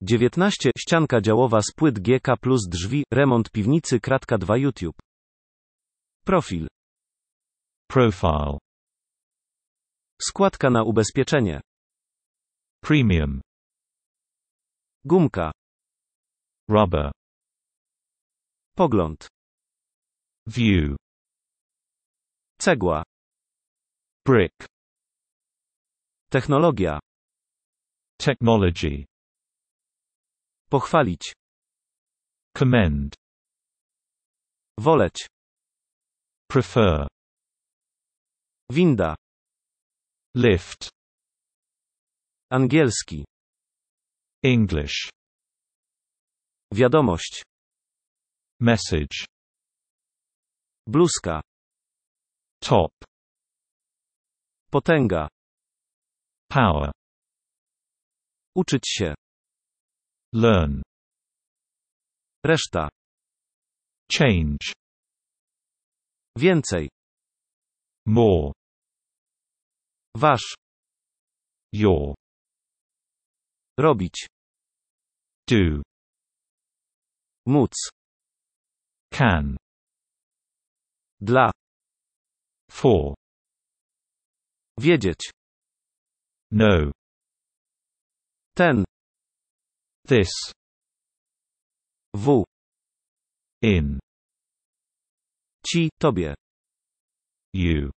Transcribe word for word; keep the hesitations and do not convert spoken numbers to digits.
dziewiętnaście. Ścianka działowa z płyt G K plus drzwi, remont piwnicy kratka dwa YouTube. Profil. Profile. Składka na ubezpieczenie. Premium. Gumka. Rubber. Pogląd. View. Cegła. Brick. Technologia. Technology. Pochwalić. Commend. Woleć. Prefer. Winda. Lift. Angielski. English. Wiadomość. Message. Bluzka. Top. Potęga. Power. Uczyć się. Learn. Reszta. Change. Więcej. More. Wasz. Your. Robić. Do. Móc. Can. Dla. For. Wiedzieć. Know. Ten. This. W. In. Ci, tobie. You.